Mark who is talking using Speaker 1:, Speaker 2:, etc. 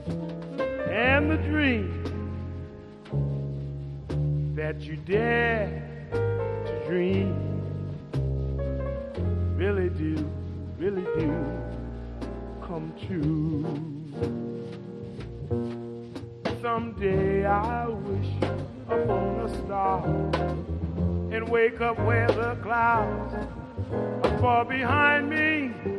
Speaker 1: and the dream that you dare to dream really do come true. Someday I wish upon a star and wake up where the clouds are far behind me.